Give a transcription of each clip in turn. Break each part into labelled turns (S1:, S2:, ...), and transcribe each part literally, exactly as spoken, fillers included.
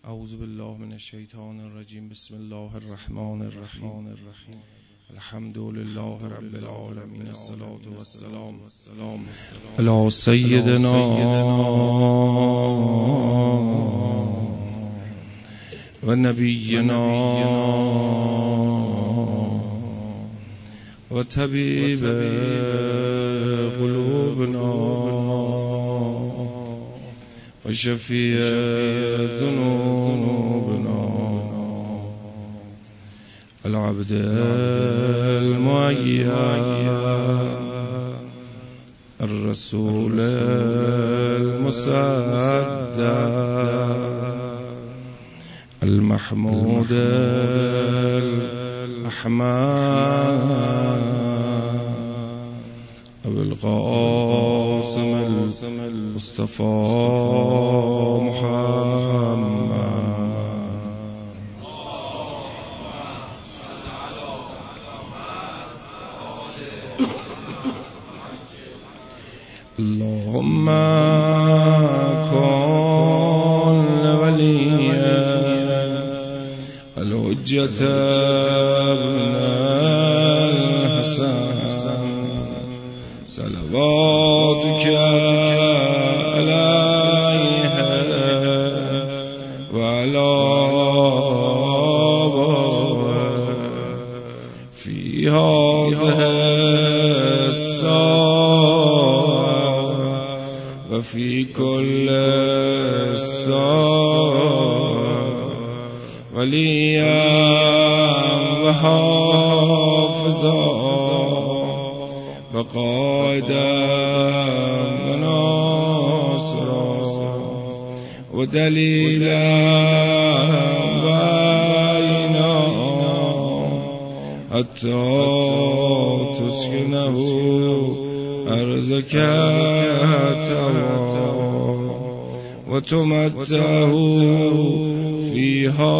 S1: اعوذ بالله من الشیطان الرجیم. بسم الله الرحمن الرحیم. الحمد لله رب العالمین. الصلاة والسلام علی سیدنا و نبینا و طبیب قلوبنا و شفیع ذنوبنا العبد المعید الرسول المصدق المحمود الأحمد أبو القاسم المصطفى محمد. اللهم كن لولي الحجة ابن الحسن صلواتك عليه وعلى آبائه في هذه الساعة وفي كل ساعة وليا وحافظا وقائدا وناصرا ودليلا وعينا حتى تسكنه أرزك وتمتعه فيها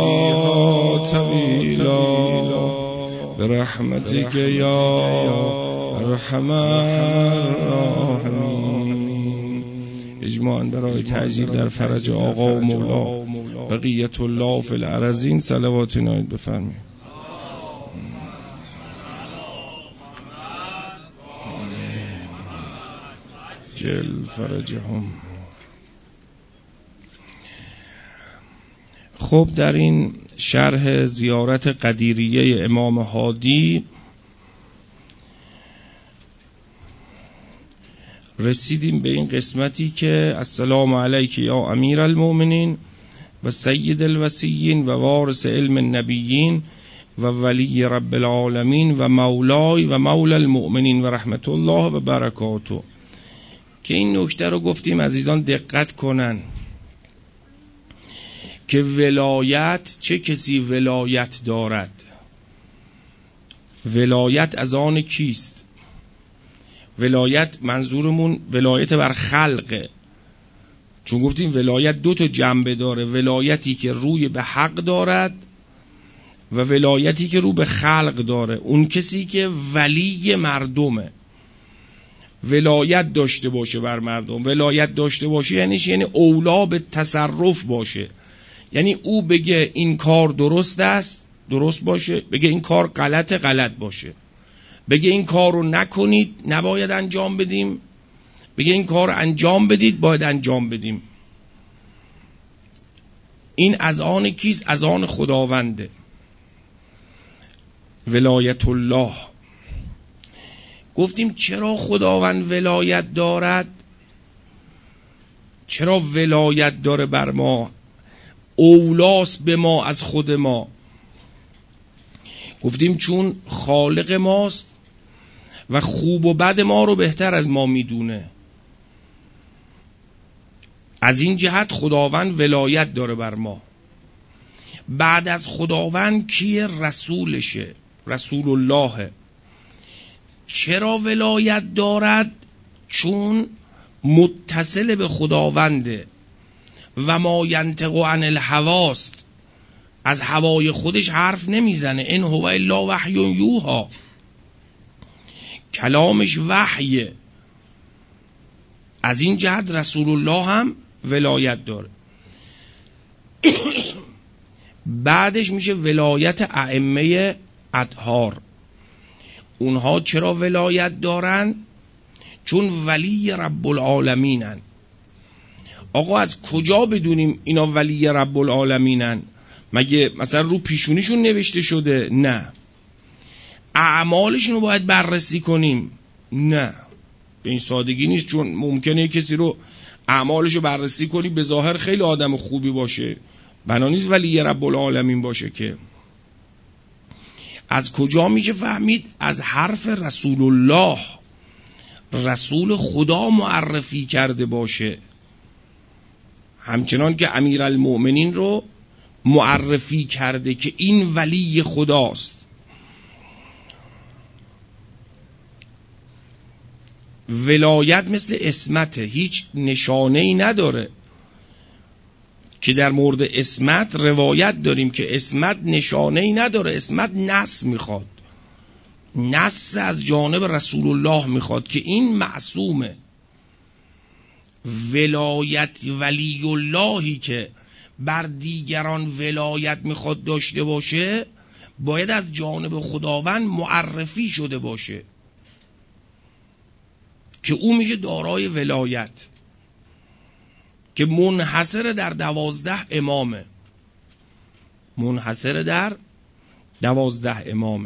S1: طويلا برحمتك يا ارحم الراحمین. اجماعاً برای تعجیل در فرج آقا و مولا بقیت الله فی الارضین صلوات نایید بفرمایید. جل فرجهم. خب در این شرح زیارت قدیریه امام هادی رسیدیم به این قسمتی که السلام علیک یا امیر المؤمنین و سید الوصیین و وارث علم النبیین و ولی رب العالمین و مولای و مولا المؤمنین و رحمت الله و برکاته. که این نکته رو گفتیم عزیزان دقت کنن که ولایت، چه کسی ولایت دارد؟ ولایت از آن کیست؟ ولایت منظورمون ولایت بر خلقه، چون گفتیم ولایت دو تا جنبه داره، ولایتی که روی به حق دارد و ولایتی که رو به خلق داره. اون کسی که ولی مردمه، ولایت داشته باشه بر مردم. ولایت داشته باشه یعنی یعنی اولا به تصرف باشه، یعنی او بگه این کار درست است درست باشه، بگه این کار غلط غلط باشه، بگه این کار رو نکنید نباید انجام بدیم، بگه این کار رو انجام بدید باید انجام بدیم. این از آن کیست؟ از آن خداونده. ولایت الله. گفتیم چرا خداوند ولایت دارد؟ چرا ولایت داره بر ما؟ اولاست به ما از خود ما. گفتیم چون خالق ماست و خوب و بد ما رو بهتر از ما میدونه. از این جهت خداوند ولایت داره بر ما. بعد از خداوند کیه؟ رسولشه، رسول الله. چرا ولایت دارد؟ چون متصل به خداونده و ما ینطق عن الهواست، از هوای خودش حرف نمیزنه. ان هو الا وحی یوحی، کلامش وحیه. از این جهت رسول الله هم ولایت داره. بعدش میشه ولایت ائمه اطهار. اونها چرا ولایت دارن؟ چون ولی رب العالمینن. آقا از کجا بدونیم اینا ولی رب العالمینن؟ مگه مثلا رو پیشونیشون نوشته شده؟ نه. اعمالشون رو باید بررسی کنیم؟ نه، به این سادگی نیست. چون ممکنه کسی رو اعمالش رو بررسی کنی به ظاهر خیلی آدم خوبی باشه، بنا نیست ولی رب العالمین باشه. که از کجا میشه فهمید؟ از حرف رسول الله، رسول خدا معرفی کرده باشه، همچنان که امیرالمؤمنین رو معرفی کرده که این ولی خداست. ولایت مثل عصمته، هیچ نشانه‌ای نداره. که در مورد عصمت روایت داریم که عصمت نشانه‌ای نداره، عصمت نص میخواد، نص از جانب رسول الله میخواد که این معصومه. ولایت ولی اللهی که بر دیگران ولایت میخواد داشته باشه باید از جانب خداوند معرفی شده باشه که او میشه دارای ولایت، که منحصر در دوازده امامه، منحصر در دوازده امامه.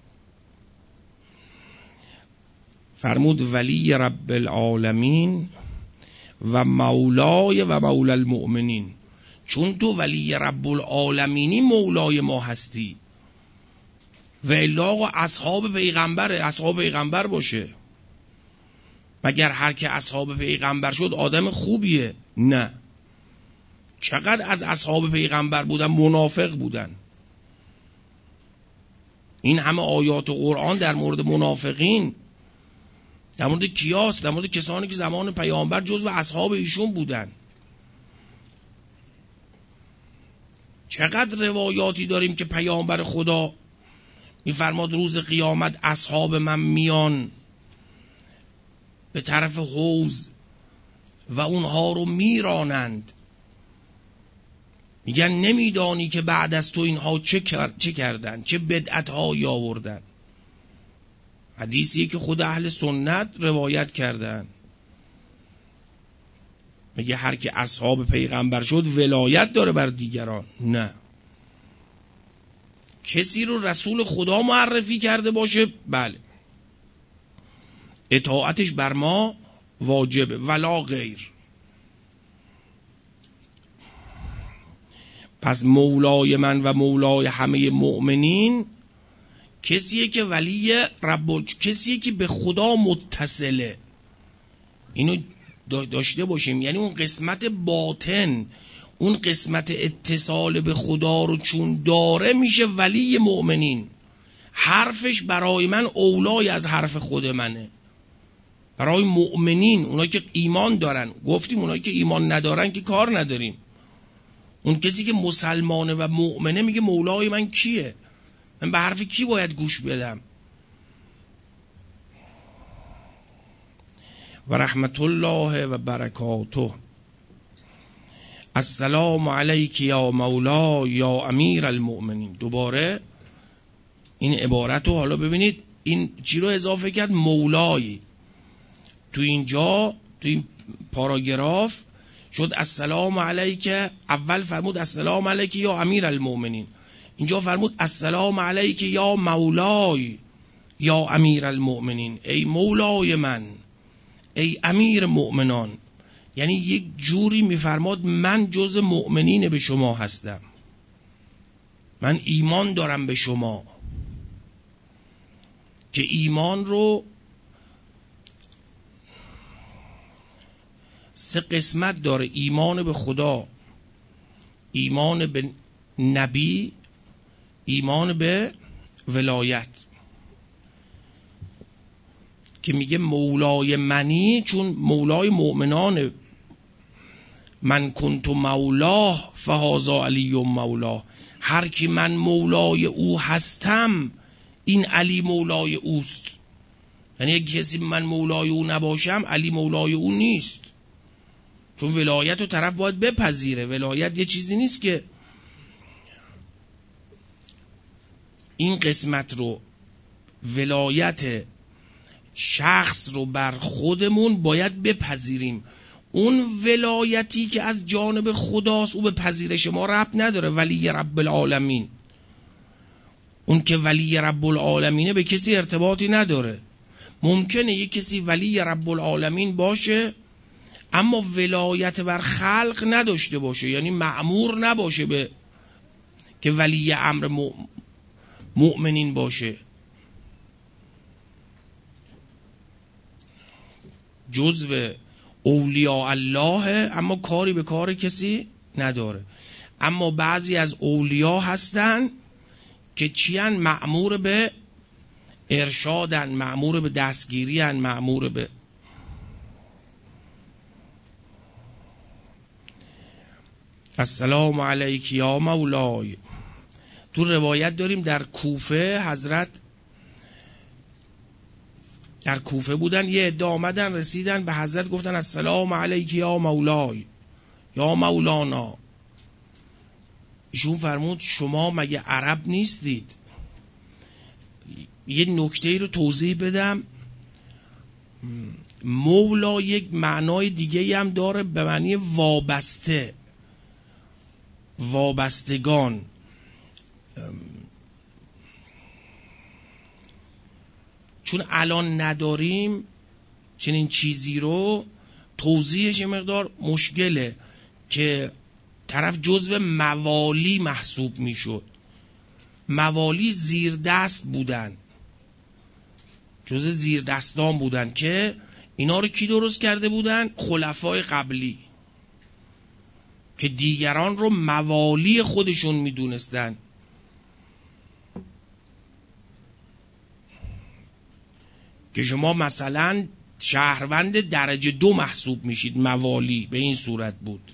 S1: فرمود ولی رب العالمین و مولای و مولا المؤمنین. چون تو ولی رب العالمینی مولای ما هستی، و الا و اصحاب پیغمبر اصحاب پیغمبر باشه. مگر هر که اصحاب پیغمبر شد آدم خوبیه؟ نه. چقدر از اصحاب پیغمبر بودن منافق بودن. این همه آیات قرآن در مورد منافقین، در مورد کیاس، در مورد کسانی که زمان پیامبر جزو اصحاب ایشون بودن. چقدر روایاتی داریم که پیامبر خدا میفرماد روز قیامت اصحاب من میان به طرف حوض و اونها رو میرانند، میگن نمیدانی که بعد از تو اینها چه, کر... چه کردن، چه بدعت‌هایی آوردن. حدیثی که خود اهل سنت روایت کردن، میگه هر که اصحاب پیغمبر شد ولایت داره بر دیگران. نه. کسی رو رسول خدا معرفی کرده باشه، بله، اطاعتش بر ما واجبه، ولا غیر. پس مولای من و مولای همه مؤمنین کسیه که ولی رب، کسیه که به خدا متصله. اینو داشته باشیم، یعنی اون قسمت باطن، اون قسمت اتصال به خدا رو چون داره میشه ولی مؤمنین. حرفش برای من اولای از حرف خود منه. برای مؤمنین، اونایی که ایمان دارن، گفتیم اونایی که ایمان ندارن که کار نداریم. اون کسی که مسلمانه و مؤمنه میگه مولای من کیه؟ من به حرف کی باید گوش بدم؟ و رحمت الله و برکاته. السلام علیک یا مولا یا امیر المؤمنین. دوباره این عبارت رو حالا ببینید این چی رو اضافه کرد؟ مولای. تو اینجا تو این پاراگراف شد السلام علیک، اول فرمود السلام علیک یا امیر المؤمنین، اینجا فرمود السلام علیک یا مولای یا امیر المؤمنین. ای مولای من، ای امیر مؤمنان. یعنی یک جوری میفرماد من جز مؤمنین به شما هستم، من ایمان دارم به شما. که ایمان رو سه قسمت داره: ایمان به خدا، ایمان به نبی، ایمان به ولایت. که میگه مولای منی چون مولای مؤمنانه. من کنت مولاه فهذا علی مولاه. هر کی من مولای او هستم این علی مولای اوست. یعنی اگه کسی من مولای او نباشم علی مولای او نیست. چون ولایت رو طرف باید بپذیره. ولایت یه چیزی نیست که این قسمت رو، ولایت شخص رو بر خودمون باید بپذیریم. اون ولایتی که از جانب خداست او به پذیرش ما ربط نداره. ولی رب العالمین، اون که ولی رب العالمینه به کسی ارتباطی نداره. ممکنه یک کسی ولی رب العالمین باشه اما ولایت بر خلق نداشته باشه، یعنی مأمور نباشه به که ولی امر مؤمنین باشه. جزو اولیاء الله اما کاری به کار کسی نداره. اما بعضی از اولیاء هستن که چیان؟ مأمور به ارشادن، مأمور به دستگیریان، مأمور به السلام علیک یا مولای. تو روایت داریم در کوفه حضرت در کوفه بودن، یه عده آمدن رسیدن به حضرت گفتن السلام علیک یا مولای یا مولانا. ایشون فرمود شما مگه عرب نیستید؟ یه نکته رو توضیح بدم. مولا یک معنای دیگه هم داره به معنی وابسته، وابستگان. چون الان نداریم چنین چیزی رو، توضیحش مقدار مشکله که طرف جزو موالی محسوب میشد. موالی زیر دست بودن، جزو زیر دستان بودن که اینا رو کی درست کرده بودن؟ خلفای قبلی که دیگران رو موالی خودشون میدونستن. که شما مثلا شهروند درجه دو محسوب میشید، موالی به این صورت بود.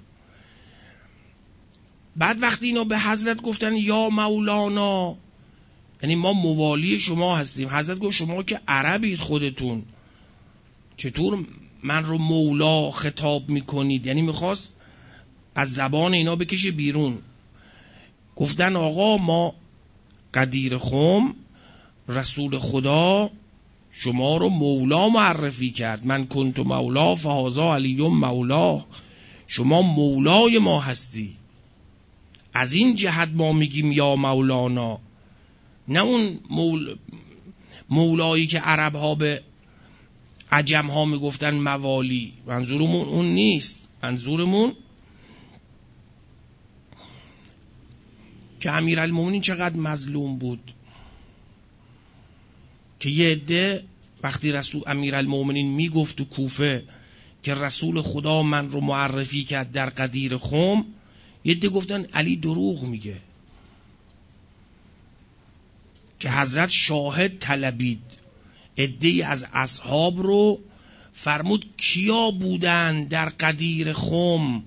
S1: بعد وقتی اینا به حضرت گفتن یا مولانا، یعنی ما موالی شما هستیم. حضرت گفت شما که عربید خودتون، چطور من رو مولا خطاب میکنید؟ یعنی میخواست از زبان اینا بکشه بیرون. گفتن آقا ما قدیر خم رسول خدا شما رو مولا معرفی کرد. من کنت مولا فهذا علی مولا، شما مولای ما هستی. از این جهت ما میگیم یا مولانا، نه اون مول... مولایی که عرب ها به عجم ها میگفتن موالی. منظورمون اون نیست. منظورمون که امیرالمومنین چقدر مظلوم بود که یه عده وقتی رسول امیرالمومنین میگفت تو کوفه که رسول خدا من رو معرفی کرد در قدیر خم، یه عده گفتن علی دروغ میگه. که حضرت شاهد طلبید. عده‌ای از اصحاب رو فرمود کیا بودن در قدیر خم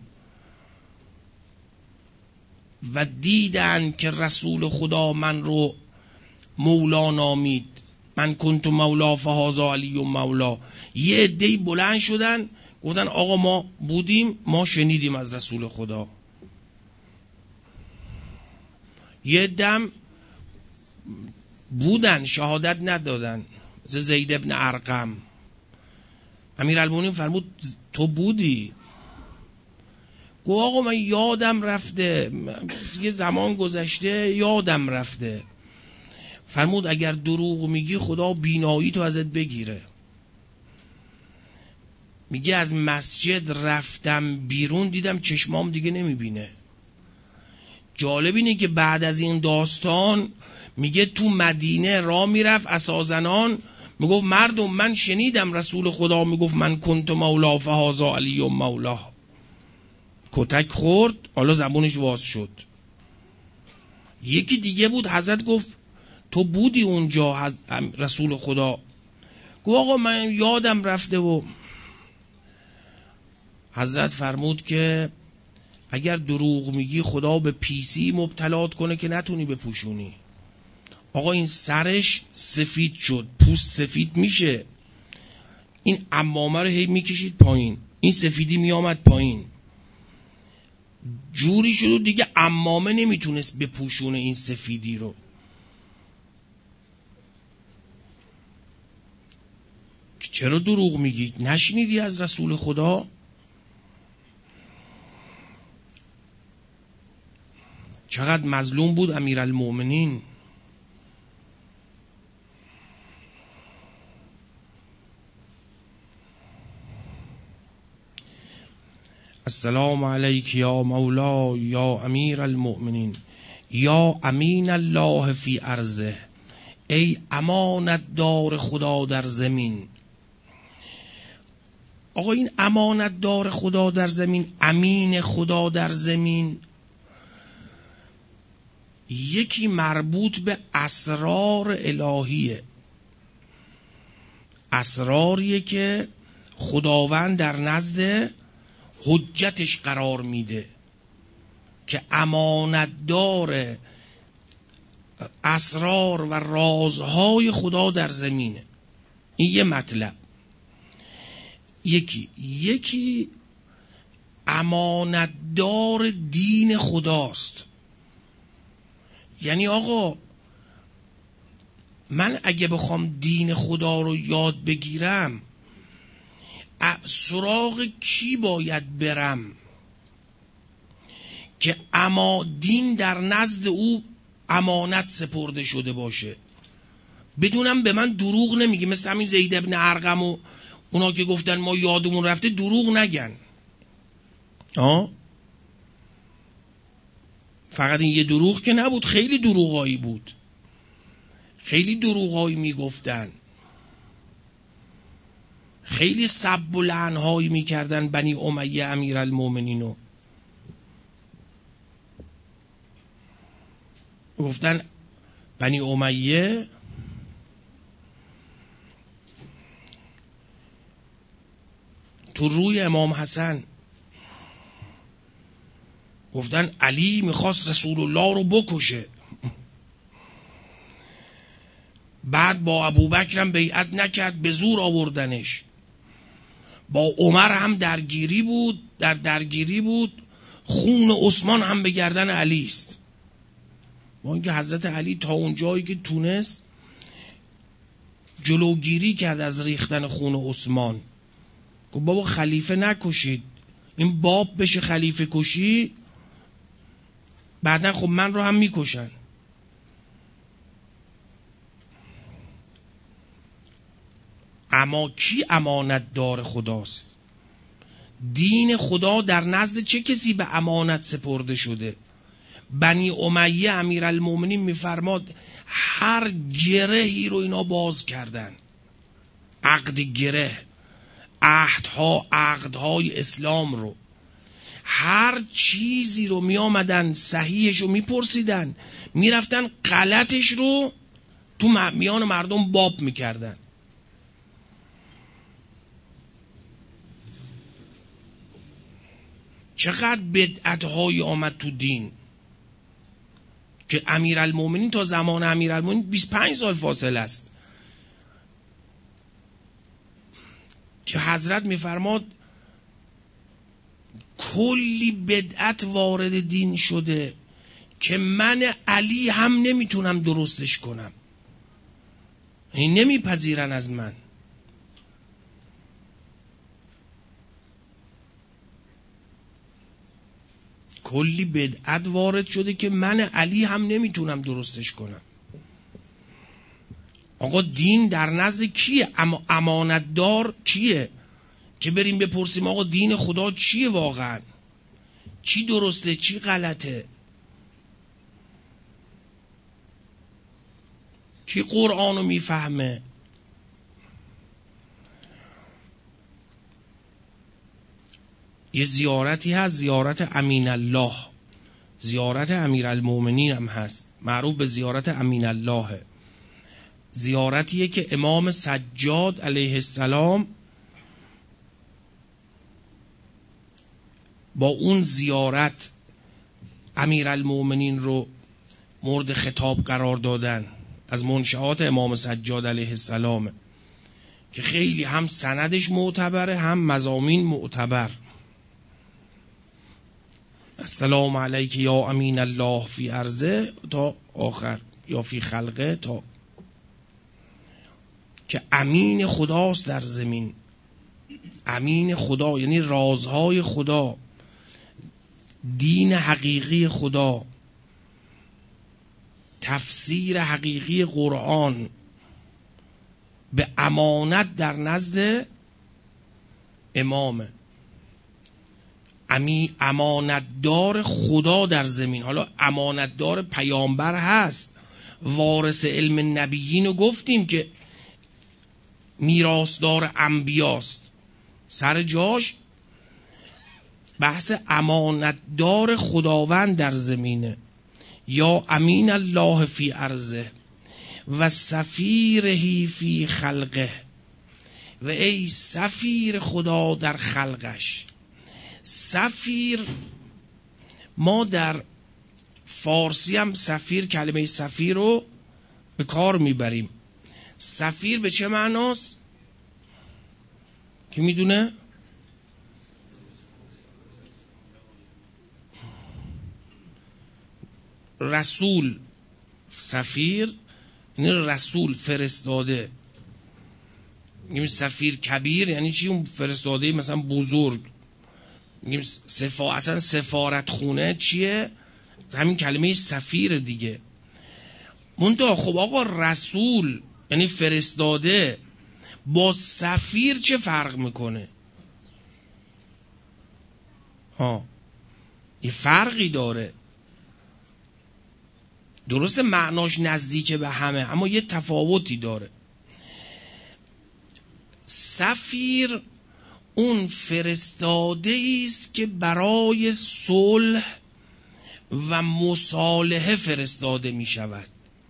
S1: و دیدن که رسول خدا من رو مولا نامید. من کنت مولا فهذا علی مولا. یه عده‌ای بلند شدن گفتن آقا ما بودیم، ما شنیدیم از رسول خدا. یه دم بودن شهادت ندادن، مثل زید ابن ارقم. امیرالمومنین فرمود تو بودی؟ گفت آقا من یادم رفته، یه زمان گذشته یادم رفته. فرمود اگر دروغ میگی خدا بینایی تو ازت بگیره. میگه از مسجد رفتم بیرون دیدم چشمام دیگه نمیبینه. جالب اینه که بعد از این داستان میگه تو مدینه راه میرفت عصازنان میگفت مردم من شنیدم رسول خدا میگفت من کنت مولا فهذا علی مولا. کتک خورد، حالا زبونش واز شد. یکی دیگه بود حضرت گفت تو بودی اونجا رسول خدا؟ گفت آقا من یادم رفته. و حضرت فرمود که اگر دروغ میگی خدا به پیسی مبتلات کنه که نتونی بپوشونی. آقا این سرش سفید شد، پوست سفید میشه، این عمامه رو هی میکشید پایین، این سفیدی میامد پایین، جوری شد و دیگه عمامه نمیتونست بپوشونه این سفیدی رو. چرا دروغ میگی؟ نشنیدی از رسول خدا؟ چقدر مظلوم بود امیرالمؤمنین. السلام علیک یا مولا یا امیر المؤمنین یا امین الله فی ارضه، ای امانت دار خدا در زمین. آقا این امانت دار خدا در زمین، امین خدا در زمین، یکی مربوط به اسرار الهیه، اسراریه که خداوند در نزد حجتش قرار میده که امانتدار اسرار و رازهای خدا در زمینه. این یه مطلب. یکی یکی امانتدار دین خداست. یعنی آقا من اگه بخوام دین خدا رو یاد بگیرم، سراغ کی باید برم که اما دین در نزد او امانت سپرده شده باشه، بدونم به من دروغ نمیگه، مثل همین زید ابن ارقم و اونا که گفتن ما یادمون رفته، دروغ نگن. آه فقط این یه دروغ که نبود، خیلی دروغایی بود، خیلی دروغایی میگفتن، خیلی سب و لعنهایی میکردن بنی امیه امیرالمؤمنینو. گفتن بنی امیه تو روی امام حسن، گفتن علی میخواست رسول الله رو بکشه، بعد با ابوبکرم بیعت نکرد، به زور آوردنش، با عمر هم درگیری بود، در درگیری بود، خون عثمان هم به گردن علی است. با اینکه حضرت علی تا اون جایی که تونست جلوگیری کرد از ریختن خون عثمان، گفت بابا خلیفه نکشید، این باب بشه خلیفه کشی، بعدن خب من رو هم میکشن. اما کی امانت دار خداست؟ دین خدا در نزد چه کسی به امانت سپرده شده؟ بنی امیه امیرالمؤمنین میفرماد هر گرهی رو اینا باز کردن، عقد گره، عهدها، عقدهای اسلام رو، هر چیزی رو می آمدن صحیحش رو می پرسیدن، می رفتن غلطش رو تو میان مردم باب می کردن. چقدر بدعت‌های آمد تو دین که امیرالمؤمنین تا زمان امیرالمؤمنین بیست و پنج سال فاصله است که حضرت میفرماد کلی بدعت وارد دین شده که من علی هم نمیتونم درستش کنم، یعنی نمیپذیرن از من. کلی بدعت وارد شده که من علی هم نمیتونم درستش کنم. آقا دین در نزد کیه؟ اما امانتدار کیه که بریم بپرسیم آقا دین خدا چیه واقعا، چی درسته چی غلطه، کی قرآنو میفهمه؟ یه زیارتی هست، زیارت امین الله، زیارت امیرالمؤمنین هم هست، معروف به زیارت امین الله. زیارتیه که امام سجاد علیه السلام با اون زیارت امیرالمؤمنین رو مورد خطاب قرار دادن، از منشآت امام سجاد علیه السلام که خیلی هم سندش معتبره هم مضامین معتبر. السلام علیک یا امین الله فی ارضه تا آخر، یا فی خلقه، تا که امین خداست در زمین. امین خدا یعنی رازهای خدا، دین حقیقی خدا، تفسیر حقیقی قرآن به امانت در نزد امامه. امی امانتدار خدا در زمین. حالا امانتدار پیامبر هست، وارث علم نبیین رو گفتیم که میراثدار انبیاست، سر جاش بحث امانتدار خداوند در زمینه. یا امین الله فی ارضه و سفیرهی فی خلقه، و ای سفیر خدا در خلقش. سفیر، ما در فارسی هم سفیر، کلمه سفیر رو به کار میبریم. سفیر به چه معناست؟ کی میدونه؟ رسول، سفیر یعنی رسول، فرستاده. میگیم سفیر کبیر یعنی چی؟ اون فرستاده مثلا بزرگ. میگیم سفا اصلا سفارت خونه چیه؟ همین کلمه سفیر دیگه. منتها خب آقا رسول یعنی فرستاده با سفیر چه فرق میکنه؟ ها یه فرقی داره. درسته معناش نزدیکه به همه اما یه تفاوتی داره. سفیر اون فرستاده است که برای صلح و مصالحه فرستاده می شود.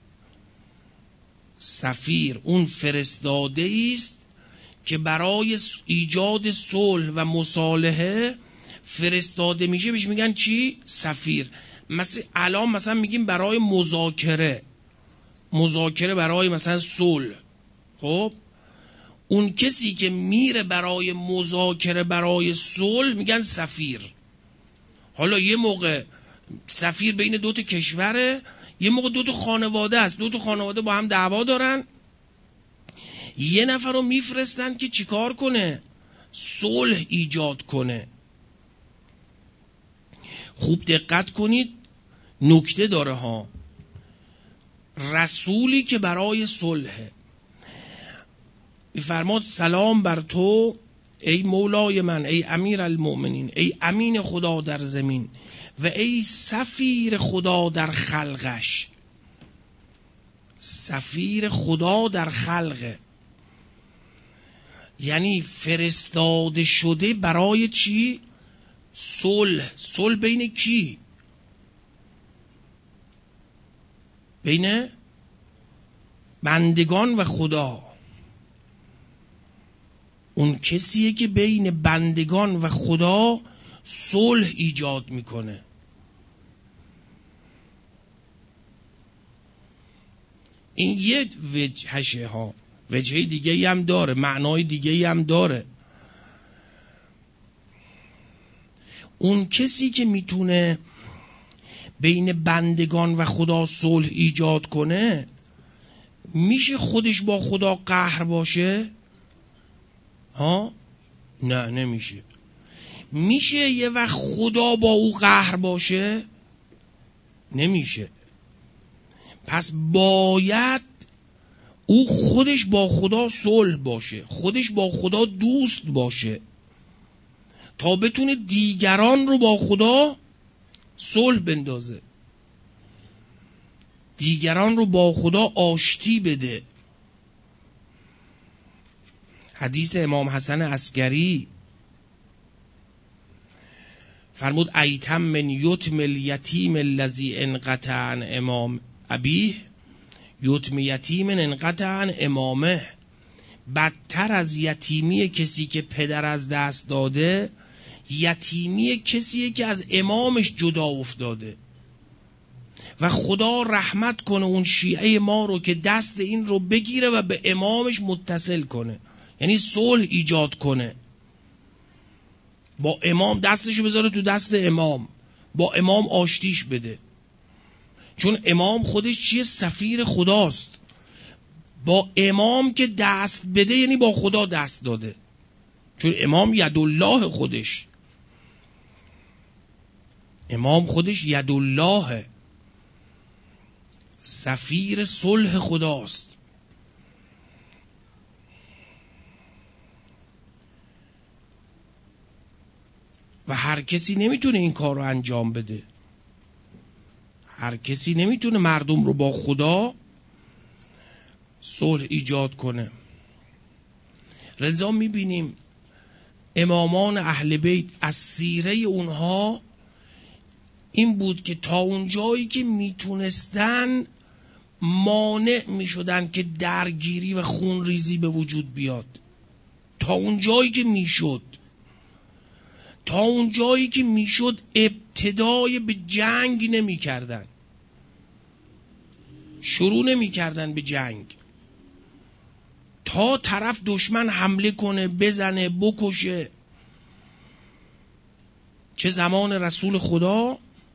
S1: سفیر اون فرستاده است که برای ایجاد صلح و مصالحه فرستاده میشه، بهش میگن چی؟ سفیر. مثلا الان مثلا میگیم برای مذاکره، مذاکره برای مثلا صلح. خب اون کسی که میره برای مذاکره برای صلح میگن سفیر. حالا یه موقع سفیر بین دو تا کشوره، یه موقع دو تا خانواده است، دو تا خانواده با هم دعوا دارن، یه نفر رو میفرستن که چیکار کنه؟ صلح ایجاد کنه. خوب دقت کنید، نکته داره ها. رسولی که برای صلحه، فرماد سلام بر تو ای مولای من، ای امیر المؤمنین، ای امین خدا در زمین و ای سفیر خدا در خلقش. سفیر خدا در خلقه یعنی فرستاده شده برای چی؟ صلح. صلح بین کی؟ بین بندگان و خدا. اون کسیه که بین بندگان و خدا صلح ایجاد میکنه. این یه وجهشه ها، وجه دیگه هم داره، معنای دیگه هم داره. اون کسی که میتونه بین بندگان و خدا صلح ایجاد کنه، میشه خودش با خدا قهر باشه؟ ها؟ نه نمیشه. میشه یه وقت خدا با او قهر باشه؟ نمیشه. پس باید او خودش با خدا صلح باشه، خودش با خدا دوست باشه تا بتونه دیگران رو با خدا صلح بندازه، دیگران رو با خدا آشتی بده. حدیث امام حسن عسکری فرمود ایتم من یتم الیتیم الذی انقطع عن امام ابیه یتم یتیم انقطع عن امامه. بدتر از یتیمی کسی که پدر از دست داده، یتیمی کسیه که از امامش جدا افتاده. و خدا رحمت کنه اون شیعه ما رو که دست این رو بگیره و به امامش متصل کنه، یعنی صلح ایجاد کنه، با امام دستشو بذاره تو دست امام، با امام آشتیش بده. چون امام خودش چیه؟ سفیر خداست. با امام که دست بده یعنی با خدا دست داده، چون امام یدالله خودش، امام خودش یدالله، سفیر صلح خداست. و هر کسی نمیتونه این کار رو انجام بده، هر کسی نمیتونه مردم رو با خدا صلح ایجاد کنه. لذا میبینیم امامان اهل بیت از سیره اونها این بود که تا اون جایی که میتونستن مانع میشدن که درگیری و خونریزی به وجود بیاد، تا اون جایی که میشد، تا اون جایی که میشد ابتدای به جنگ نمی کردن، شروع نمی کردن به جنگ، تا طرف دشمن حمله کنه، بزنه، بکشه. چه زمان رسول خدا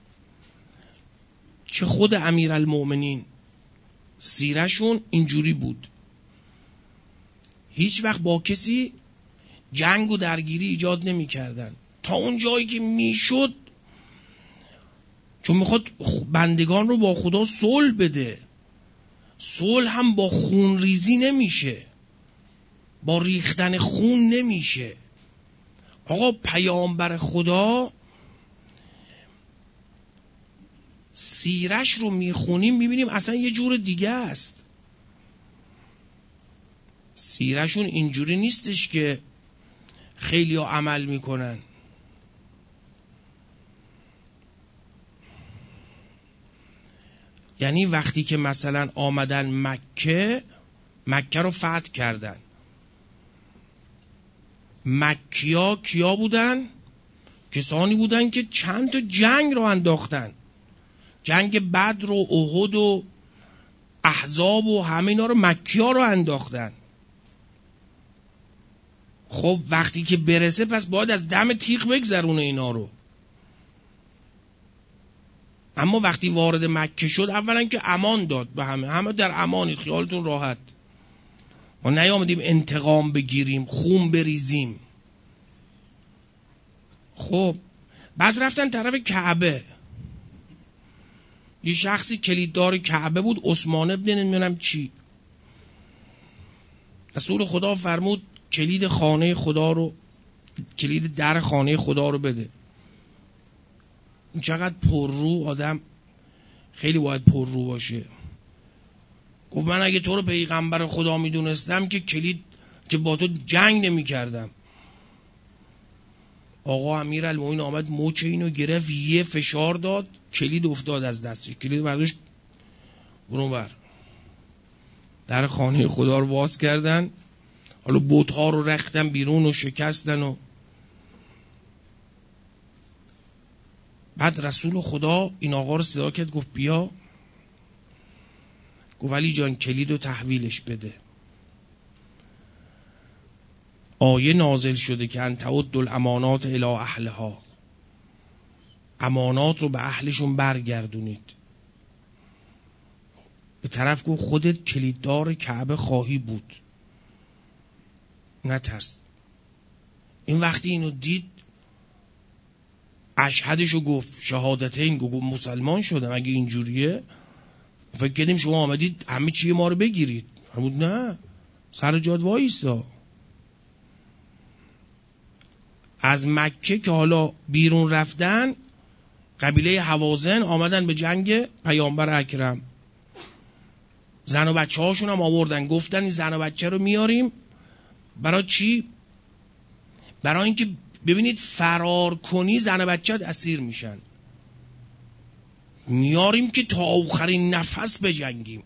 S1: چه خود امیرالمؤمنین سیرشون اینجوری بود، هیچ وقت با کسی جنگ و درگیری ایجاد نمی کردن تا اون جایی که میشد، چون میخواد بندگان رو با خدا صلح بده. صلح هم با خون ریزی نمیشه، با ریختن خون نمیشه. آقا پیامبر خدا سیرش رو میخونیم میبینیم اصلا یه جور دیگه است. سیرشون اینجوری نیستش که خیلی ها عمل میکنن. یعنی وقتی که مثلا آمدن مکه، مکه رو فتح کردن، مکیا کیا بودن؟ کسانی بودن که چند تا جنگ رو انداختن، جنگ بدر و احد و احزاب و همه اینا رو مکیا رو انداختن. خب وقتی که برسه پس باید از دم تیغ بگذرونه اینا رو. اما وقتی وارد مکه شد اولا که امان داد به همه، همه در امانید، خیالتون راحت، ما نیامدیم انتقام بگیریم، خون بریزیم. خب بعد رفتن طرف کعبه، یه شخصی کلیددار کعبه بود، عثمان ابن نمیدونم چی. رسول خدا فرمود کلید خانه خدا رو، کلید در خانه خدا رو بده. این چقدر پررو، آدم خیلی باید پررو باشه. گفت من اگه تو رو پیغمبر خدا میدونستم که کلید که با تو جنگ نمی کردم. آقا امیرالمومنین آمد مچ اینو گرفت، یه فشار داد، کلید افتاد از دستش، کلید برداشت برون بر در خانه خدا رو باز کردن. حالا بت‌ها رو رختن بیرون و شکستن. و بعد رسول خدا این آقا رو صدا کرد، گفت بیا. گفت علی جان کلید رو تحویلش بده. آیه نازل شده که ان تعدوا الامانات الی اهلها، امانات رو به اهلشون برگردونید. به طرف گفت خودت کلیددار کعبه خواهی بود، نترس. این وقتی اینو دید اشهدشو گفت، شهادتین گفت، مسلمان شدم. اگه اینجوریه فکر کردیم شما آمدید همه چیه ما رو بگیرید. فرمود نه، سر جات وایسا. از مکه که حالا بیرون رفتن، قبیله حوازن آمدن به جنگ پیامبر اکرم. زن و بچه هاشون هم آوردن، گفتن این زن و بچه رو میاریم برای چی؟ برای اینکه ببینید فرار کنی زن و بچه‌ت اسیر میشن، میاریم که تا آخرین نفس بجنگیم.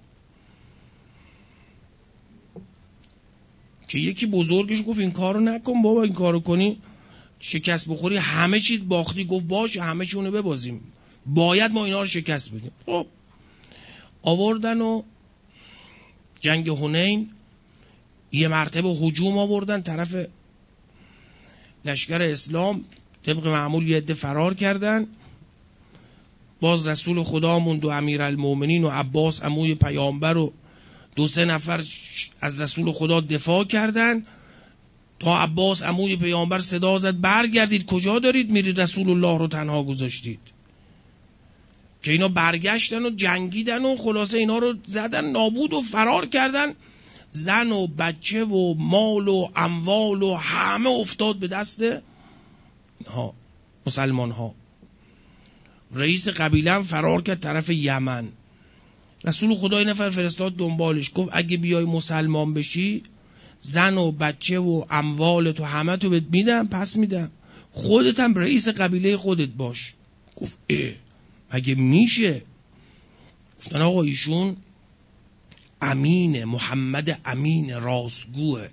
S1: که یکی بزرگش گفت این کارو نکن بابا، این کارو کنی شکست بخوری همه چی باختی. گفت باشه همه چیونو ببازیم، باید ما اینا رو شکست بدیم. خب آوردن و جنگ حنین یه مرتبه هجوم آوردن طرف لشکر اسلام، طبق معمول یه عده فرار کردن. باز رسول خدا موند و امیرالمؤمنین و عباس عموی پیامبر و دو سه نفر از رسول خدا دفاع کردن تا عباس عموی پیامبر صدا زد برگردید، کجا دارید میرید، رسول الله رو تنها گذاشتید. که اینا برگشتن و جنگیدن و خلاصه اینا رو زدن نابود و فرار کردن. زن و بچه و مال و اموال و همه افتاد به دست ها مسلمان ها. رئیس قبیله هم فرار کرد طرف یمن. رسول خدا یه نفر فرستاد دنبالش، گفت اگه بیای مسلمان بشی زن و بچه و اموال تو همه تو بهت میدم، پس میدم، خودت هم رئیس قبیله خودت باش. گفت اه اگه میشه؟ گفتن آقا ایشون امین، محمد امین راستگوه.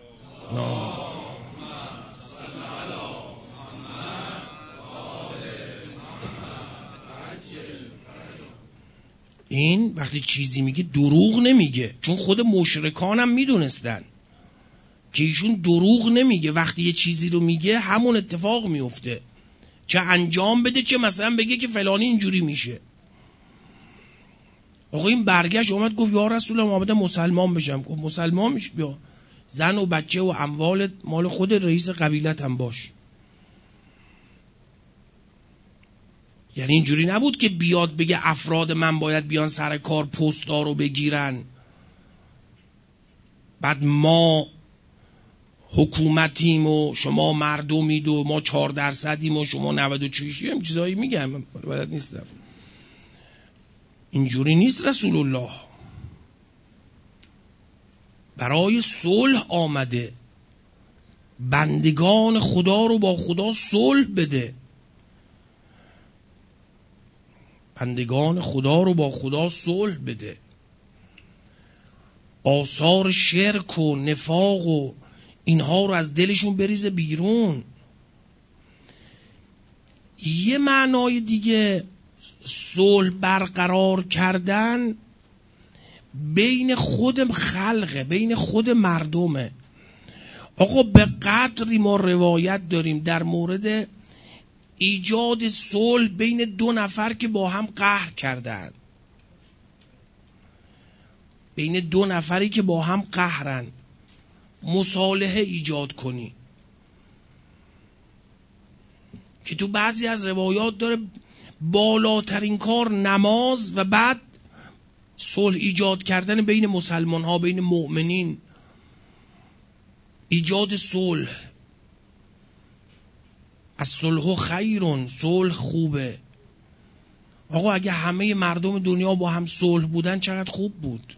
S1: این وقتی چیزی میگه دروغ نمیگه، چون خود مشرکان هم میدونستن که ایشون دروغ نمیگه. وقتی یه چیزی رو میگه همون اتفاق میفته، چه انجام بده چه مثلا بگه که فلانی اینجوری میشه. آقا این برگشت اومد گفت یا رسول الله اومدم مسلمان بشم. گفت مسلمان میشه، بیا زن و بچه و اموال مال خود رئیس قبیلت هم باش. یعنی اینجوری نبود که بیاد بگه افراد من باید بیان سر کار پست‌ها رو بگیرن، بعد ما حکومتیم و شما مردمید و ما چهار درصدیم و شما نود و چهاریم. هم چیزایی میگم بلد نیستم. اینجوری نیست. رسول الله برای صلح آمده، بندگان خدا رو با خدا صلح بده، بندگان خدا رو با خدا صلح بده. آثار شرک و نفاق و اینها رو از دلشون بریزه بیرون. یه معنای دیگه صلح برقرار کردن بین خود خلقه، بین خود مردمه. آقا به قدری ما روایت داریم در مورد ایجاد صلح بین دو نفر که با هم قهر کردن، بین دو نفری که با هم قهرن مصالحه ایجاد کنی، که تو بعضی از روایات داره بالاترین کار نماز و بعد صلح ایجاد کردن بین مسلمان ها، بین مؤمنین، ایجاد صلح. از صلح خیرون، صلح خوبه. آقا اگه همه مردم دنیا با هم صلح بودن چقدر خوب بود.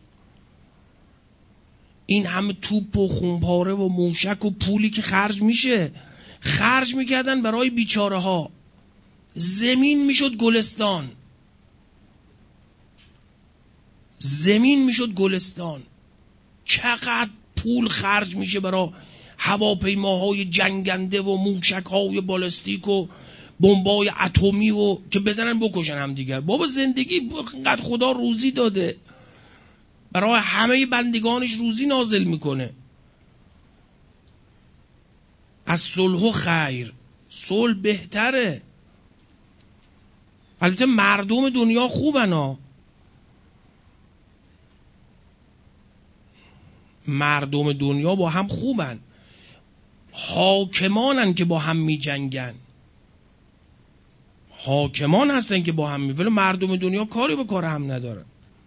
S1: این همه توپ و خونپاره و موشک و پولی که خرج میشه، خرج میکردن برای بیچاره ها، زمین میشد گلستان، زمین میشد گلستان. چقدر پول خرج میشه برای هواپیماهای جنگنده و موشک‌های بالستیک و بمبای اتمی و که بزنن بکشن هم دیگر. بابا زندگی اینقدر خدا روزی داده، برای همه بندگانش روزی نازل میکنه. از صلح و خیر، صلح بهتره. البته مردم دنیا خوبن ها، مردم دنیا با هم خوبن، حاکمانن که با هم می جنگن، حاکمان هستن که با هم می، ولی مردم دنیا کاری به کار هم ندارن.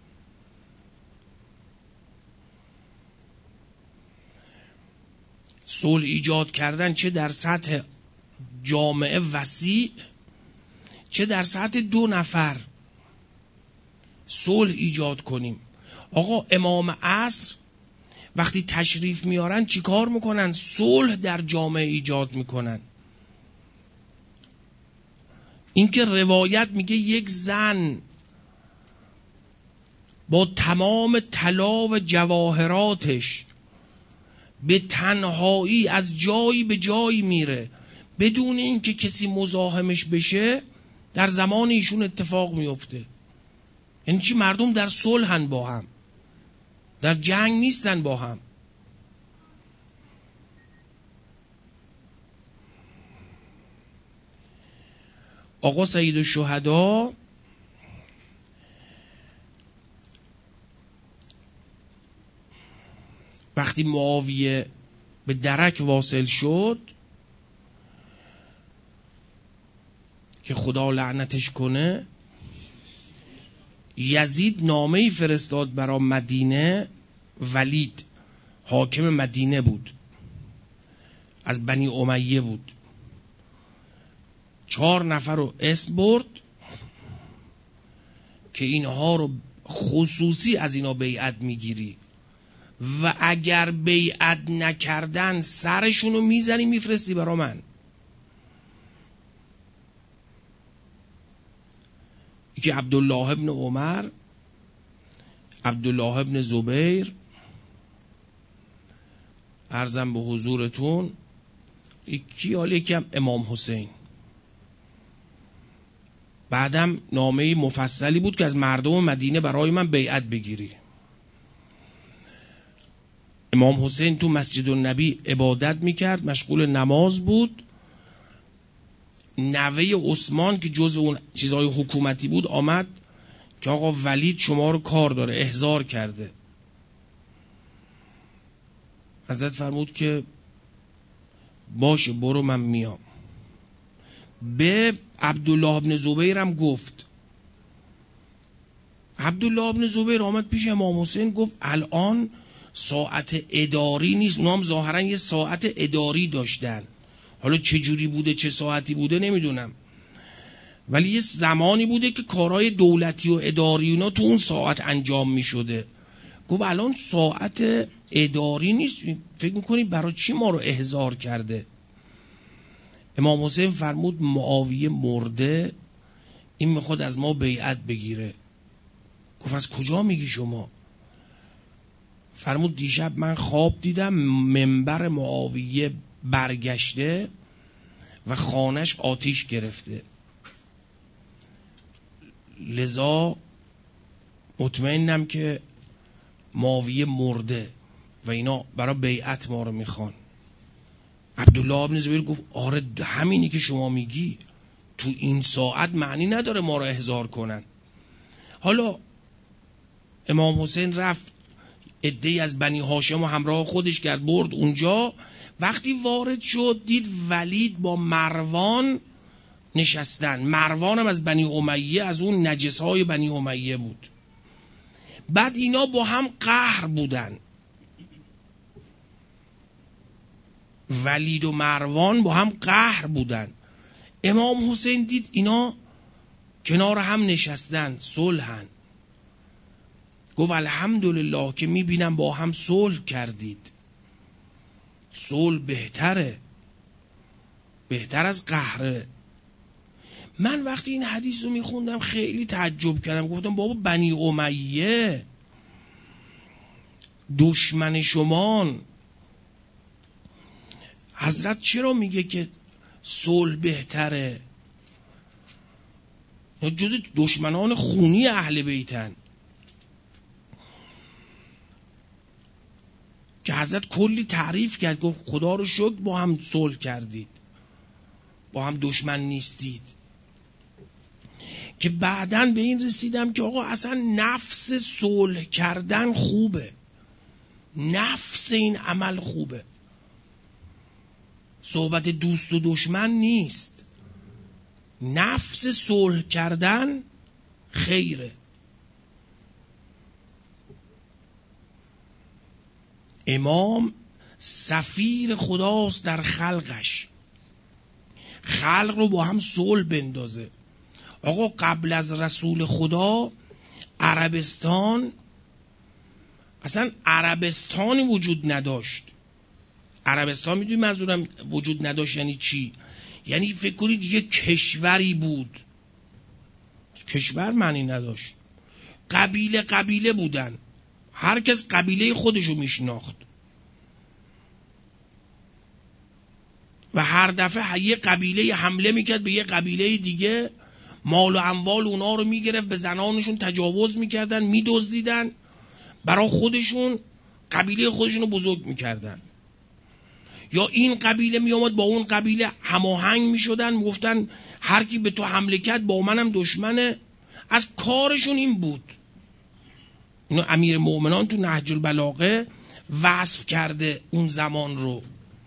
S1: صلح ایجاد کردن چه در سطح جامعه وسیع چه در سطح دو نفر صلح ایجاد کنیم. آقا امام عصر وقتی تشریف میارن چی کار میکنن؟ صلح در جامعه ایجاد میکنن. این که روایت میگه یک زن با تمام طلا و جواهراتش به تنهایی از جایی به جایی میره بدون اینکه کسی مزاحمش بشه، در زمان ایشون اتفاق میفته. یعنی چی؟ مردم در صلحن با هم، در جنگ نیستن با هم. آقا سید الشهدا وقتی معاویه به درک واصل شد که خدا لعنتش کنه، یزید نامه‌ای فرستاد برای مدینه. ولید حاکم مدینه بود، از بنی امیه بود. چهار نفر رو اسم برد که اینها رو خصوصی از اینا بیعت میگیری و اگر بیعت نکردن سرشون رو میزنی میفرستی برا من. یکی عبدالله ابن عمر، عبدالله ابن زبیر، عرضم به حضورتون، یکی حالا یکی هم امام حسین. بعدم نامه مفصلی بود که از مردم مدینه برای من بیعت بگیری. امام حسین تو مسجد النبی عبادت میکرد، مشغول نماز بود. نوه عثمان که جز اون چیزای حکومتی بود آمد که آقا ولید شما رو کار داره، احضار کرده. حضرت فرمود که باشه برو من میام. به عبدالله ابن زبیر هم گفت. عبدالله ابن زبیر آمد پیش امام حسین گفت الان ساعت اداری نیست. اونا هم ظاهرا یه ساعت اداری داشتن، حالا چه جوری بوده چه ساعتی بوده نمیدونم، ولی یه زمانی بوده که کارهای دولتی و اداری اونا تو اون ساعت انجام میشده. گفت الان ساعت اداری نیست، فکر میکنی برای چی ما رو احضار کرده؟ امام حسین فرمود معاویه مرده، این میخواد از ما بیعت بگیره. گفت از کجا میگی شما؟ فرمود دیشب من خواب دیدم منبر معاویه برگشته و خانش آتیش گرفته، لذا مطمئنم که معاویه مرده و اینا برای بیعت ما رو میخوان. عبدالله ابن زبیر گفت آره همینی که شما میگی، تو این ساعت معنی نداره ما رو احضار کنن. حالا امام حسین رفت عده‌ای از بنی هاشم و همراه خودش کرد برد اونجا. وقتی وارد شد دید ولید با مروان نشستن. مروان هم از بنی امیه، از اون نجسای بنی امیه بود. بعد اینا با هم قهر بودن، ولید و مروان با هم قهر بودن. امام حسین دید اینا کنار هم نشستن، صلحن. گفت الحمدلله که میبینم با هم صلح کردید. صلح بهتره، بهتر از قهره. من وقتی این حدیث رو میخوندم خیلی تعجب کردم. گفتم بابا بنی امیه دشمن شمان، حضرت چرا میگه که صلح بهتره؟ جز دشمنان خونی اهل بیتن که حضرت کلی تعریف کرد. گفت خدا رو شکر با هم صلح کردید، با هم دشمن نیستید. که بعداً به این رسیدم که آقا اصلا نفس صلح کردن خوبه، نفس این عمل خوبه، صحبت دوست و دشمن نیست. نفس صلح کردن خیره. امام سفیر خداست در خلقش، خلق رو با هم صلح بندازه. آقا قبل از رسول خدا عربستان اصلا عربستانی وجود نداشت. عربستان میدونی منظورم وجود نداشت یعنی چی؟ یعنی فکر کنید یه کشوری بود، کشور معنی نداشت. قبیله قبیله بودن، هر کس قبیله خودشو میشناخت و هر دفعه یه قبیله حمله میکرد به یه قبیله دیگه، مال و اموال اونا رو میگرفت، به زنانشون تجاوز میکردن، میدزدیدن، برای خودشون قبیله خودشون رو بزرگ میکردن. یا این قبیله میامد با اون قبیله هماهنگ میشدن، میگفتن هر کی به تو حمله کرد با منم دشمنه. از کارشون این بود. اینو امیر مومنان تو نهج البلاغه وصف کرده اون زمان رو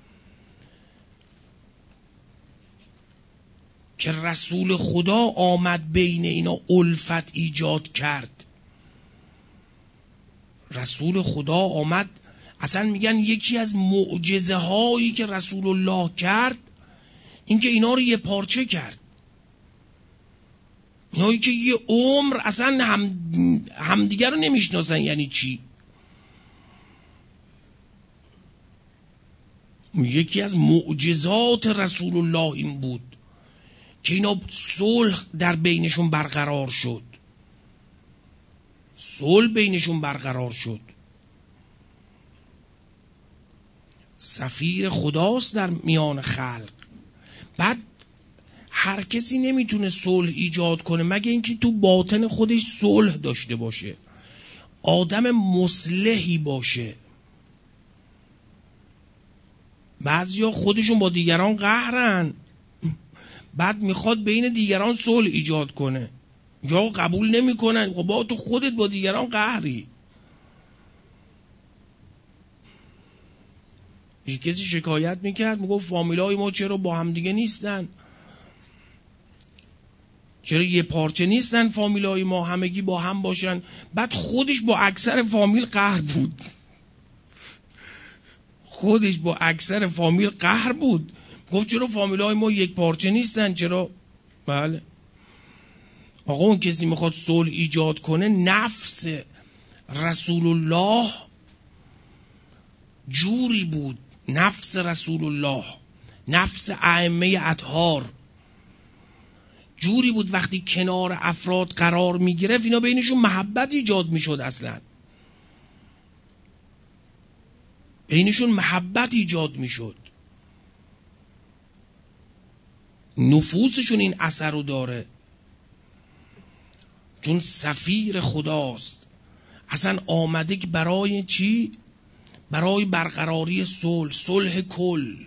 S1: که رسول خدا آمد بین اینا الفت ایجاد کرد. رسول خدا آمد، اصلا میگن یکی از معجزه هایی که رسول الله کرد این که اینا رو یه پارچه کرد. اینایی که یه عمر اصلا هم همدیگر رو نمیشناسن یعنی چی. یکی از معجزات رسول الله این بود که اینا صلح در بینشون برقرار شد. صلح بینشون برقرار شد. سفیر خداست در میان خلق. بعد هر کسی نمیتونه صلح ایجاد کنه مگه اینکه تو باطن خودش صلح داشته باشه، آدم مصلحی باشه. بعضیا خودشون با دیگران قهرن، بعد میخواد بین دیگران صلح ایجاد کنه، یا قبول نمیکنن. خب با تو خودت با دیگران قهری. کسی شکایت میکرد میگفت فامیلای ما چرا با هم دیگه نیستن، چرا یه پارچه نیستن فامیلای ما، همگی با هم باشن. بعد خودش با اکثر فامیل قهر بود. خودش با اکثر فامیل قهر بود. گفت چرا فامیلای ما یک پارچه نیستن، چرا؟ بله آقا اون کسی میخواد صلح ایجاد کنه، نفس رسول الله جوری بود، نفس رسول الله، نفس ائمه اطهار جوری بود وقتی کنار افراد قرار میگرفت اینا بینشون محبت ایجاد میشد. اصلا بینشون محبت ایجاد میشد. نفوسشون این اثر رو داره چون سفیر خداست. اصلا آمده که برای چی؟ برای برقراری صلح، صلح کل،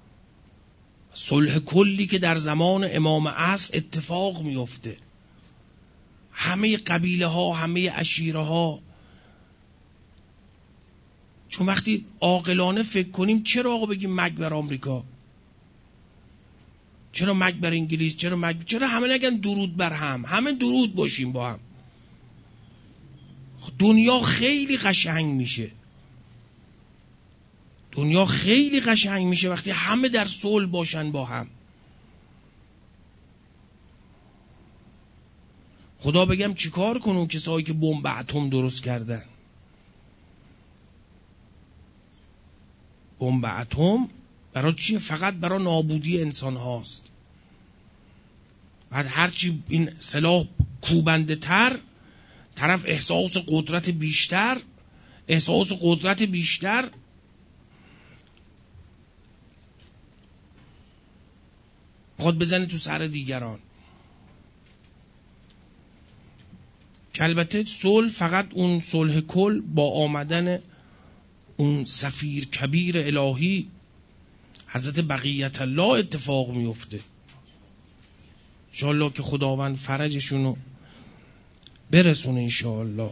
S1: صلح کلی که در زمان امام عصر اتفاق میفته. همه قبیله ها، همه عشیره ها. چون وقتی عاقلانه فکر کنیم چرا آقا بگیم مرگ بر آمریکا، چرا مرگ بر انگلیس، چرا مرگ، چرا همه نگن درود بر هم، همه درود باشیم با هم. دنیا خیلی قشنگ میشه. دنیا خیلی قشنگ میشه وقتی همه در صلح باشن با هم. خدا بگم چیکار کنن کسایی که بمب اتم درست کردن؟ بمب اتم برای چیه؟ فقط برای نابودی انسان هاست. بعد هرچی این سلاح کوبنده تر، طرف احساس قدرت بیشتر، احساس قدرت بیشتر، خود بزنه تو سر دیگران. که البته صلح فقط اون صلح کل با آمدن اون سفیر کبیر الهی حضرت بقیت الله اتفاق میفته. انشاءالله که خداوند فرجشونو برسونه انشاءالله.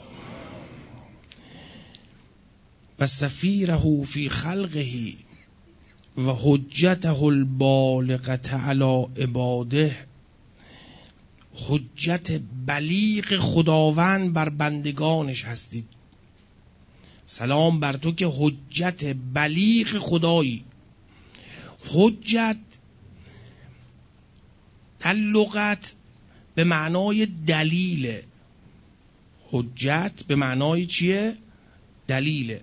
S1: و سفیره فی خلقه و حجته البالغة علی عباده، حجت بلیغ خداوند بر بندگانش هستید. سلام بر تو که حجت بلیغ خدایی. حجت در لغت به معنای دلیله. حجت به معنای چیه؟ دلیله.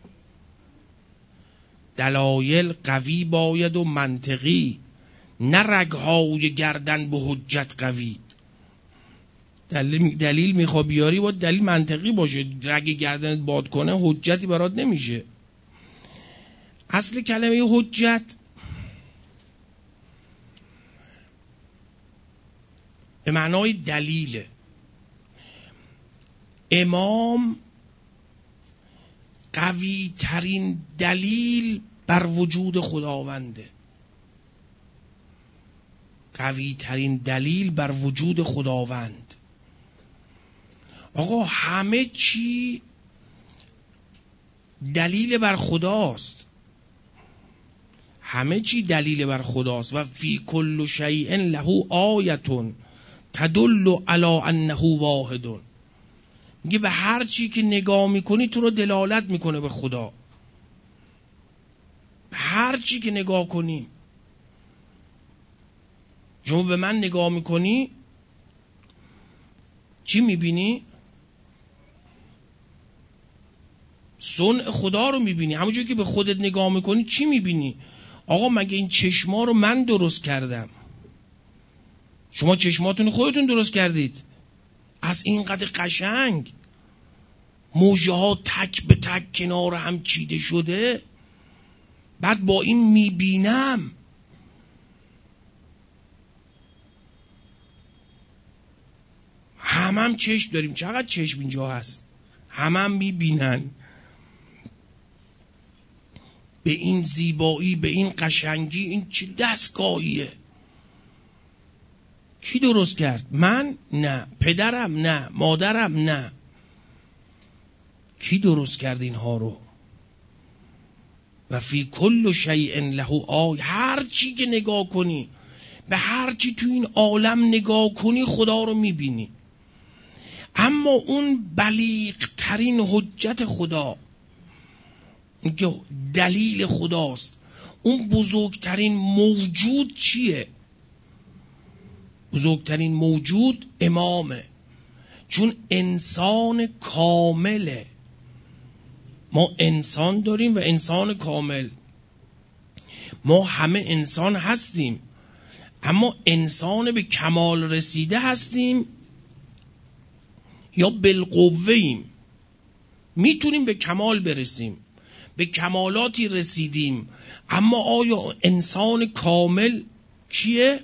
S1: دلایل قوی باید و منطقی، نه رگهای گردن به حجت قوی. دلیل, دلیل میخوای بیاری باید دلیل منطقی باشه. رگ گردنت باد کنه حجتی برات نمیشه. اصل کلمه حجت به معنای دلیله. امام قوی ترین دلیل بر وجود خداونده. قوی ترین دلیل بر وجود خداوند. آقا همه چی دلیل بر خداست، همه چی دلیل بر خداست. و فی کل شیء له آیه تدل علی انه واحد. میگه به هر چی که نگاه میکنی تو رو دلالت میکنه به خدا. به هر چی که نگاه کنی، شما به من نگاه میکنی چی میبینی؟ صنع خدا رو میبینی. همونجوری که به خودت نگاه میکنی چی میبینی؟ آقا مگه این چشما رو من درست کردم؟ شما چشماتون خودتون درست کردید. از اینقدر قشنگ موجه ها تک به تک کنار هم چیده شده، بعد با این میبینم. همه هم چشم داریم. چقدر چشم اینجا هست؟ همه هم میبینن. به این زیبایی، به این قشنگی، این چه دستگاهیه؟ کی درست کرد؟ من؟ نه. پدرم؟ نه. مادرم؟ نه. کی درست کرد اینها رو؟ و فی کل شیء له آیه. هر چی که نگاه کنی، به هر چی تو این عالم نگاه کنی خدا رو میبینی. اما اون بلیغ ترین حجت خدا، اون که دلیل خداست، اون بزرگترین موجود چیه؟ بزرگترین موجود امامه. چون انسان کامله. ما انسان داریم و انسان کامل. ما همه انسان هستیم، اما انسان به کمال رسیده هستیم یا بالقوه ایم؟ میتونیم به کمال برسیم، به کمالاتی رسیدیم، اما آیا انسان کامل کیه؟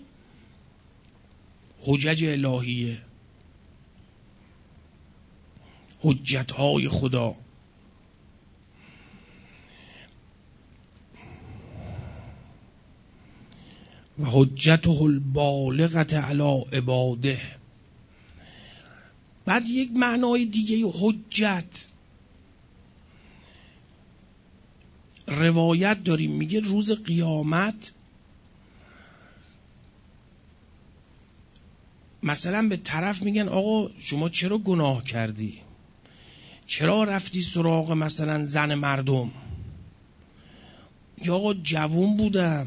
S1: حجج الهیه، حجتهای خدا. و حجته البالغة علی عباده. بعد یک معنای دیگه حجت، روایت داریم میگه روز قیامت مثلا به طرف میگن آقا شما چرا گناه کردی؟ چرا رفتی سراغ مثلا زن مردم؟ یا آقا جوون بودم،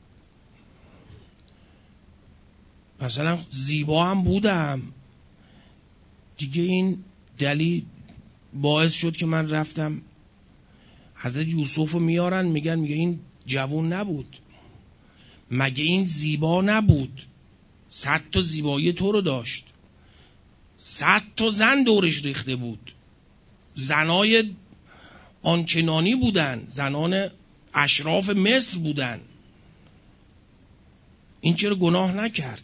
S1: مثلا زیبا هم بودم دیگه، این دلیل باعث شد که من رفتم. حضرت یوسف رو میارن میگن میگه این جوون نبود، مگه این زیبا نبود؟ صد تا زیبایی تو رو داشت، صد تا زن دورش ریخته بود، زنای آنچنانی بودن، زنان اشراف مصر بودن، این چرا گناه نکرد؟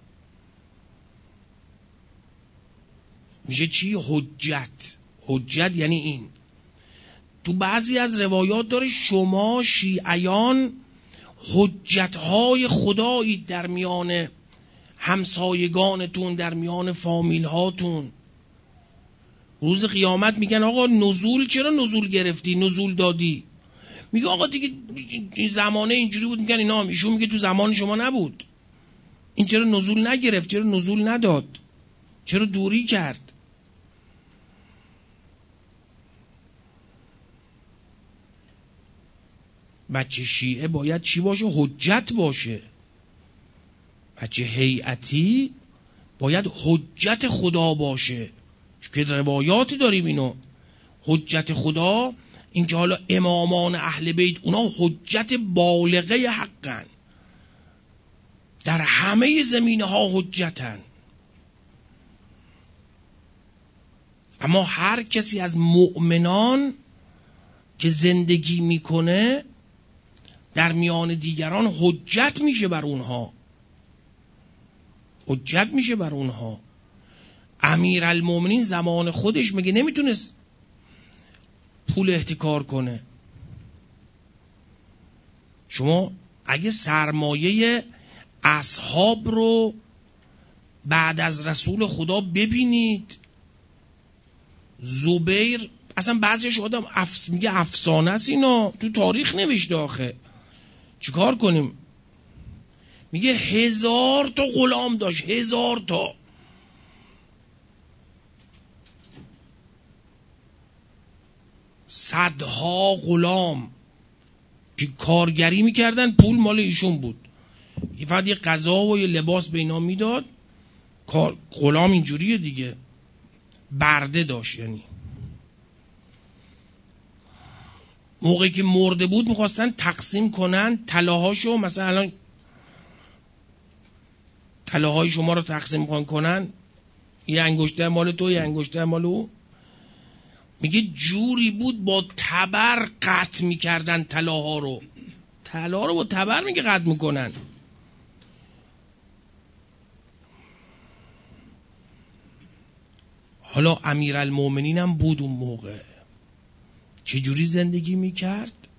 S1: میشه چی؟ حجت. حجت یعنی این. تو بعضی از روایات داره شما شیعیان حجتهای خدایی در میان همسایگانتون، در میان فامیل هاتون. روز قیامت میگن آقا نزول چرا نزول گرفتی، نزول دادی؟ میگه آقا دیگه این زمانه اینجوری بود. میگن اینا هم ایشون میگه تو زمان شما نبود، این چرا نزول نگرفت، چرا نزول نداد، چرا دوری کرد؟ بچه شیعه باید چی باشه؟ حجت باشه. بچه هیئتی باید حجت خدا باشه. که روایاتی داریم اینو. حجت خدا این که حالا امامان اهل بیت اونا حجت بالغه حقن، در همه زمینه ها حجتن. اما هر کسی از مؤمنان که زندگی میکنه در میان دیگران حجت میشه بر اونها، حجت میشه بر اونها. امیرالمومنین زمان خودش میگه نمیتونست پول احتکار کنه. شما اگه سرمایه اصحاب رو بعد از رسول خدا ببینید، زبیر اصلا بعضیش آدم افس میگه افسانه است اینا، تو تاریخ نوشته آخه. چیکار کنیم؟ میگه هزار تا غلام داشت، هزار تا. صدها غلام که کارگری میکردن، پول مال ایشون بود. فقط یه غذا و یه لباس به اینا میداد. کار غلام اینجوریه دیگه. برده داشت. یعنی موقعی که مرده بود میخواستن تقسیم کنن طلاهاشو، مثلا الان طلاهای شما رو تقسیم کنن، یه انگشتر مال تو، یه انگشتر مال او. میگه جوری بود با تبر قطع میکردن طلاها رو. طلا رو با تبر میگه قطع میکنن. حالا امیرالمومنین هم بود اون موقع. چجوری زندگی میکرد؟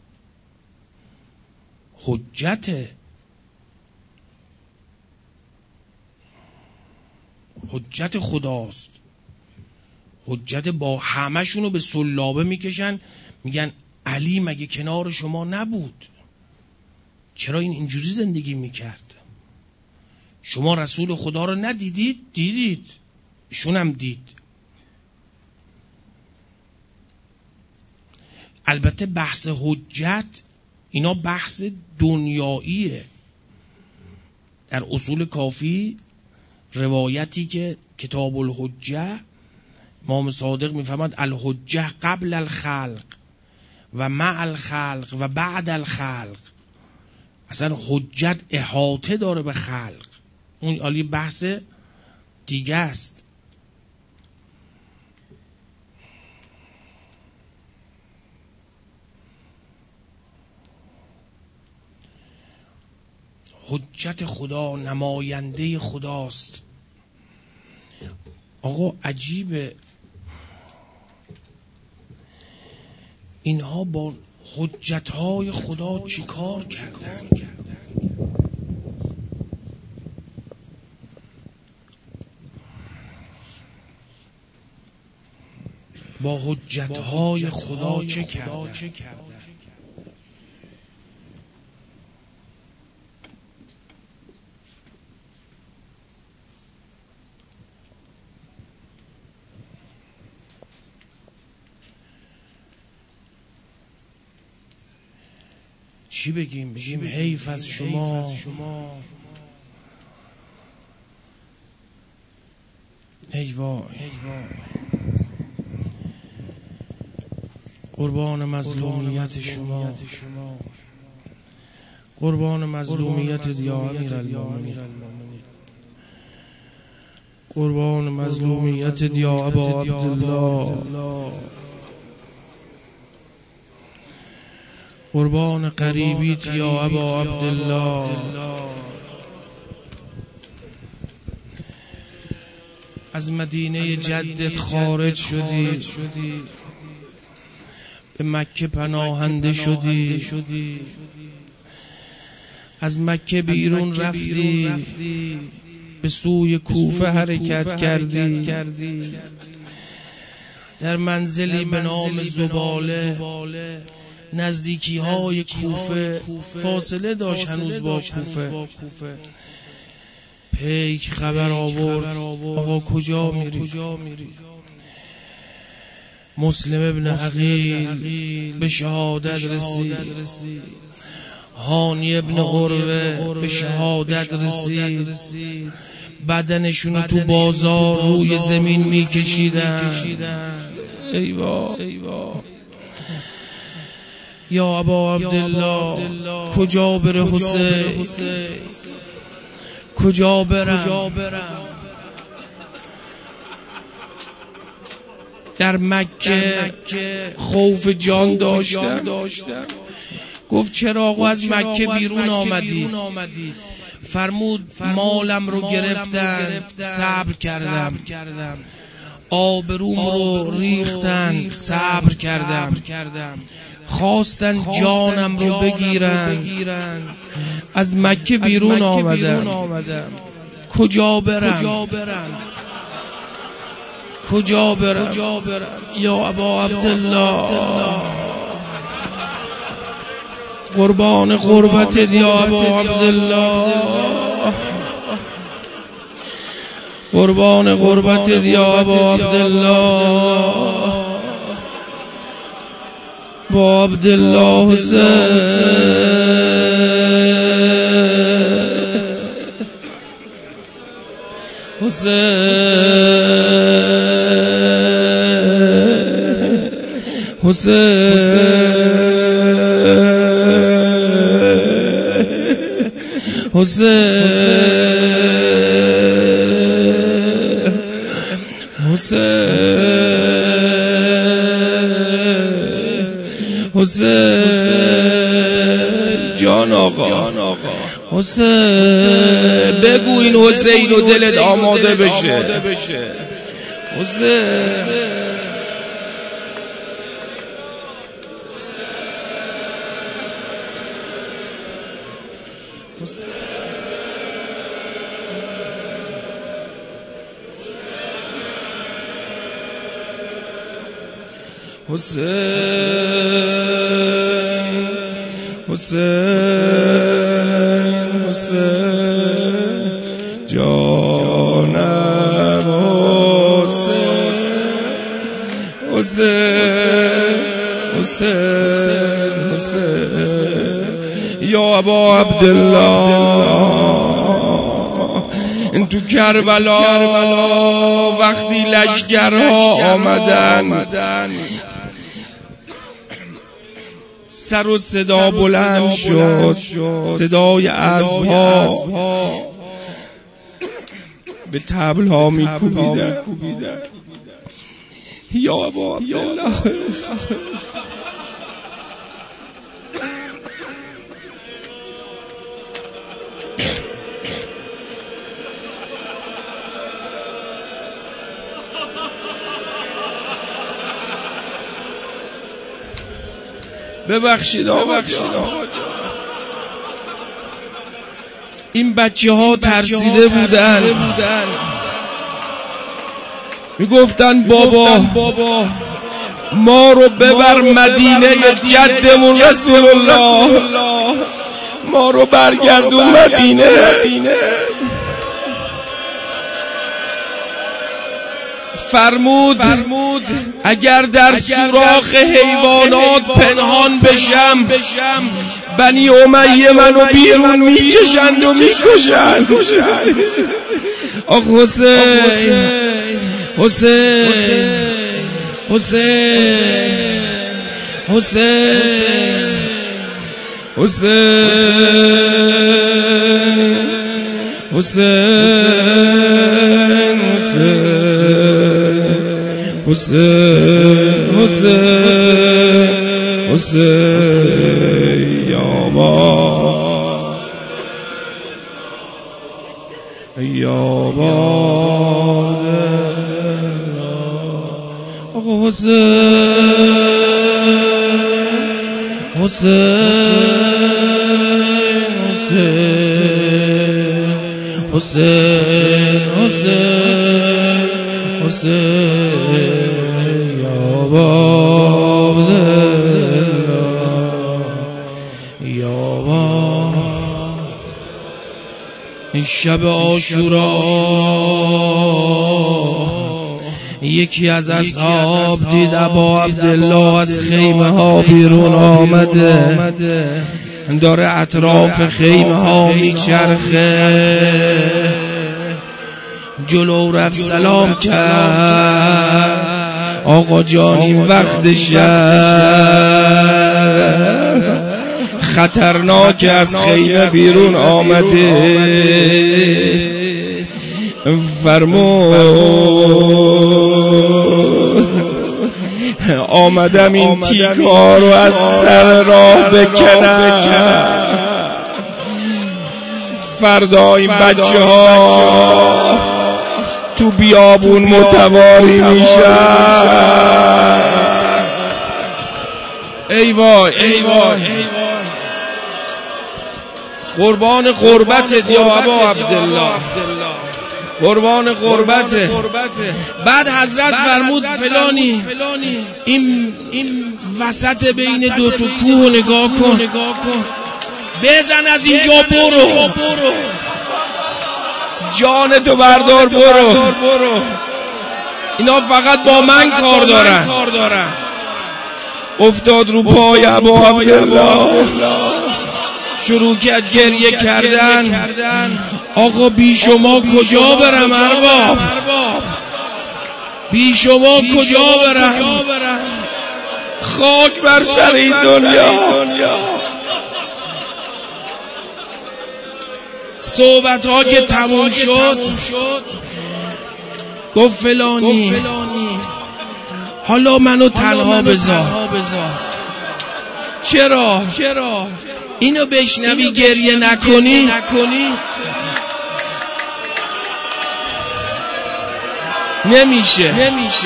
S1: حجت حجت خداست. حجت با همه شونو به سلابه میکشن، میگن علی مگه کنار شما نبود؟ چرا این اینجوری زندگی میکرد؟ شما رسول خدا رو ندیدید؟ دیدید، ایشون هم دید. البته بحث حجت اینا بحث دنیاییه. در اصول کافی روایتی که کتاب الحجه، امام صادق میفهمد الحجه قبل الخلق و مع الخلق و بعد الخلق. اصلا حجت احاطه داره به خلق. اون عالی بحث دیگه است. حجت خدا نماینده خداست. آقا عجیبه اینها با حجتهای خدا چیکار کردن؟ با حجتهای خدا چه کردن؟ چی بگیم؟ بگیم حیف از شما، ای وای قربان مظلومیت شما، قربان مظلومیت یا امیرالمومنین، قربان مظلومیت یا ابا عبدالله، قربان قریبیت یا ابا عبدالله. از مدینه جدت خارج شدی، به مکه پناهنده شدی، از مکه بیرون رفتی، به سوی کوفه حرکت کردی. در منزلی به نام زباله، نزدیکی های کوفه، فاصله داشت هنوز با کوفه. پیک خبر آورد آقا کجا میری؟ مسلم ابن عقیل به شهادت رسید، هانی ابن عروه به شهادت رسید. بدنشونو تو بازار روی زمین میکشیدن. ایوا یا ابا عبدالله کجا بره حسین؟ کجا برم؟ در مکه خوف جان داشتم. گفت چرا آقا از مکه بیرون آمدی؟ فرمود مالم رو گرفتن، صبر کردم. آبروم رو ریختن، صبر کردم. خواستن جانم رو بگیرن، از مکه بیرون آمدم. کجا برم؟ کجا برم یا ابا عبدالله، قربان قربتت یا ابا عبدالله، قربان قربتت یا ابا عبدالله، با عبدالله حسین حسین حسین حسین حسین جان آقا حسین بگو این حسین و دلت آماده بشه. حسین حسین حسین حسین جانم حسین حسین حسین حسین یا ابا عبدالله، این تو کربلا وقتی لشکرها آمدن سر و صدا بلند شد، صدای اسب‌ها به طبل‌ها می‌کوبیدن. یا ابا عبدالله ببخشید آقا این بچه ها ترسیده بودن، میگفتن بابا ما رو ببر مدینه جدمون رسول الله، ما رو برگردون مدینه. فرمود اگر در سوراخ حیوانات پنهان بشم بنی امیه منو بیرون میکشند و میکشند. آخ حسین حسین حسین حسین حسین حسین حسین حسین حسین یا با یا با آقا حسین حسین حسین حسین حسین حسین یا با یا با این شب عاشورا یکی از اصحاب دید ابا عبدالله از خیمه ها بیرون آمده، داره اطراف خیمه ها میچرخه. جلو رفت سلام کرد آقا جان این وقت شب خطرناک از خیمه بیرون آمده. فرمود آمدم این تیکا رو از سر راه بکنم، فردا این بچه ها تو بیابون متواری میشن. ای وای ای وای قربان قربتت یا ابا عبدالله، قربان قربته. بعد حضرت فرمود فلانی این این وسط بین دو تا کوه نگاه کن، بزن از اینجا برو، جان تو بردار برو، اینا فقط با من کار دارن. افتاد رو پای ابا عبدالله، شروع کرد گریه کردن. آقا بی شما کجا برم ارباب، بی شما کجا برم، خاک بر سر این دنیا. صحبت ها که تموم شد گفت فلانی حالا منو تنها بذار. چرا اینو بشنوی گریه نکنی؟ نمیشه.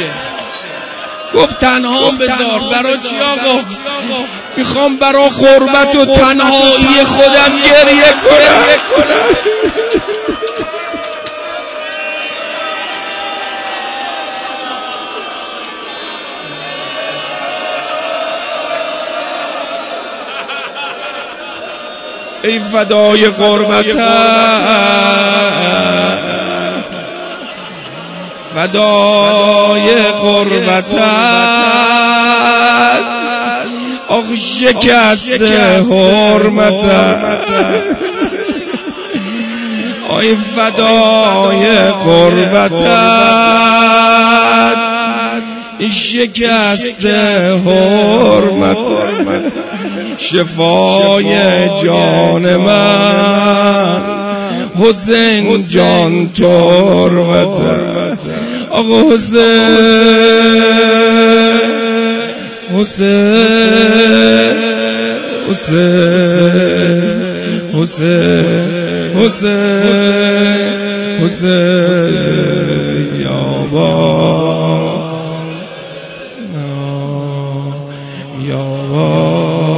S1: گفت تنها بذار. برای چی آقا؟ میخوام برای غربت و تنهایی خودم گریه کنم. ای فدای غربتت، فدای غربتت، آخ شکست حرمتت، ای فدای غربتت، شکست حرمتت، شفای جان من حسین جان تربتت. آقا حسین حسین حسین حسین حسین حسین یا با یا با.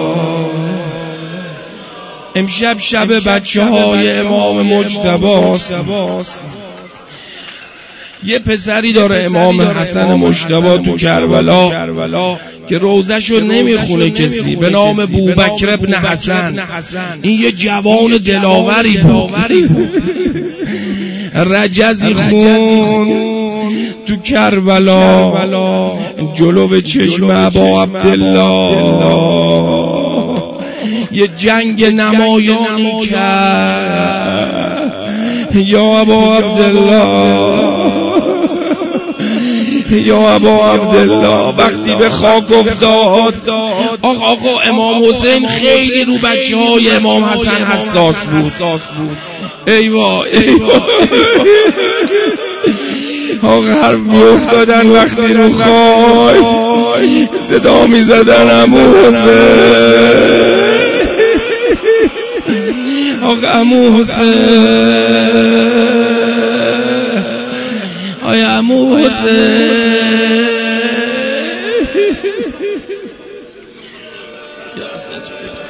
S1: امشب شب بچه های امام مجتباست. یه پسری داره امام حسن مجتبا تو کربلا که روزشو نمیخونه کسی، به نام بوبکر ابن حسن. این یه جوان دلاوری بود، رجزی خون تو کربلا جلو چشم ابا عبدالله. یه جنگ نمایانی کرد یا ابا عبدالله، یا ابا عبدالله. وقتی به خاک افتاد آقا آقا امام حسین خیلی رو بچه های امام حسن حساس بود. ایوا ایوا آقا حرف می افتادن وقتی رو خاک صدا می زدن عمو حسین، آقا عمو حسین، آیا عمو حسین.